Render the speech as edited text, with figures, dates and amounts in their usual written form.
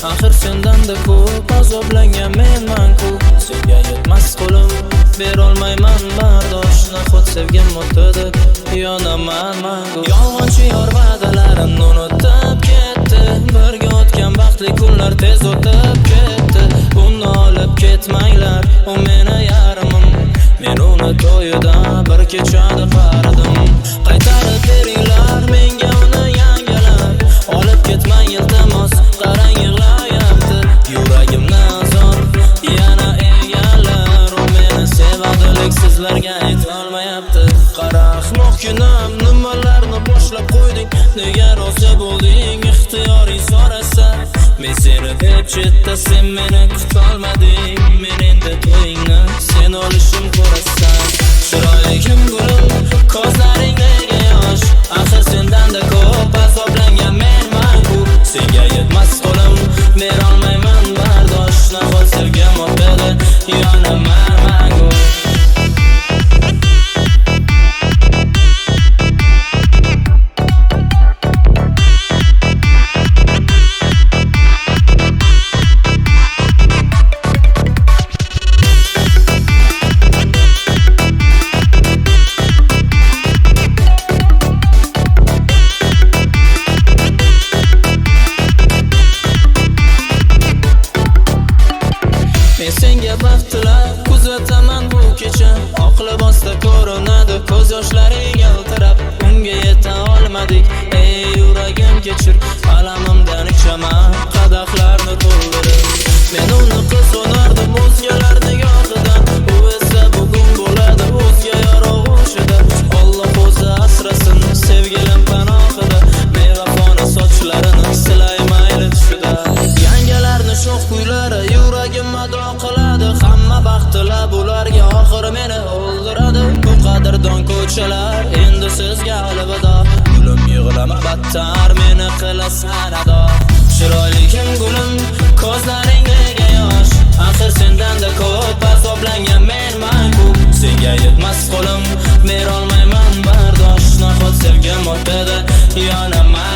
Axir sendanda ko'p azoblangan menman-ku. Senga yetmas qo'lim, berolmayman bardosh. Nahot sevgim o'tdi, yonaman mangu. Yolg'onchi yor va'dalarimni unutib ketdi. Birga o'tgan baxtli kunlar tez o'tib ketdi. Uni olib ketmanglar, u meni yarimim. Men uni to'yida bir kechada qaradim. Qaytarib beringlar menga uni yangilab. Olib ketmang iltimos, qarang yig'layapti. Yuragimni azor yana egallar. U meni sevadilik sizlarga aytolmayapti. Qara ahmoq kunam, nimalarni boshlab qo'yding? Nega rozi bo'lding ixtiyoring so'rasa? Men seni deb chetda, sen meni kutolmading. Men endi to'yingni sen olishim ko'rasan. Chiroyligim gulim, ko'zlaring nega yosh? Axir sendanda ko'p azoblangan menman-ku. Senga yetmas qo'lim, berolmayman bardosh. Nahot sevgim o'tdi, yonaman mangu. Senga baxtlar kuzataman bu kecha. Oq libosda ko'rinadi ko'z yoshlaring yaltirab. Unga yeta olmadik, ey yuragim kechir. Alamimdan ichaman qadahlarni to'ldirib. Men uni qizg'onardim o'zgalarning yonidan. U esa bugun bo'ladi o'zga yorug'ishida. Alloh o'zi asrasin sevgilim panohida. Mevafoni sochlarini silay mayli tushida. Yangalarni sho'x kuylari yuragim ado qiladi. Hamma baxtlar bularga oxir meni o'ldiradi. Bu qadrdon ko'chalar endi sizga alvido. Gulim yig'lama battar meni qilasan ado. Chiroyligim gulim, ko'zlaring nega yosh? Axir sendanda ko'p azoblangan menman-ku. Senga yetmas qo'lim, berolmayman bardosh. Nahot sevgim o'tdi, yonaman